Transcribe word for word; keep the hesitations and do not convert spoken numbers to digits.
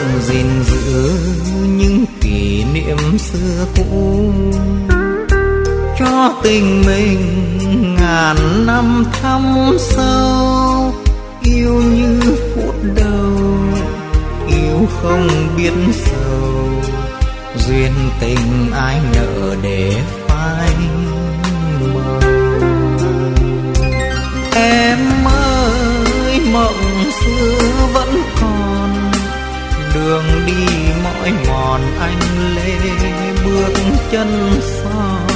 gìn giữ những kỷ niệm xưa cũ, cho tình mình ngàn năm thắm sâu. Yêu như phút đầu, yêu không biết sầu, duyên tình ai nợ để phai màu. Em ơi mộng xưa vẫn còn, đường đi mỏi mòn anh lê bước chân xa.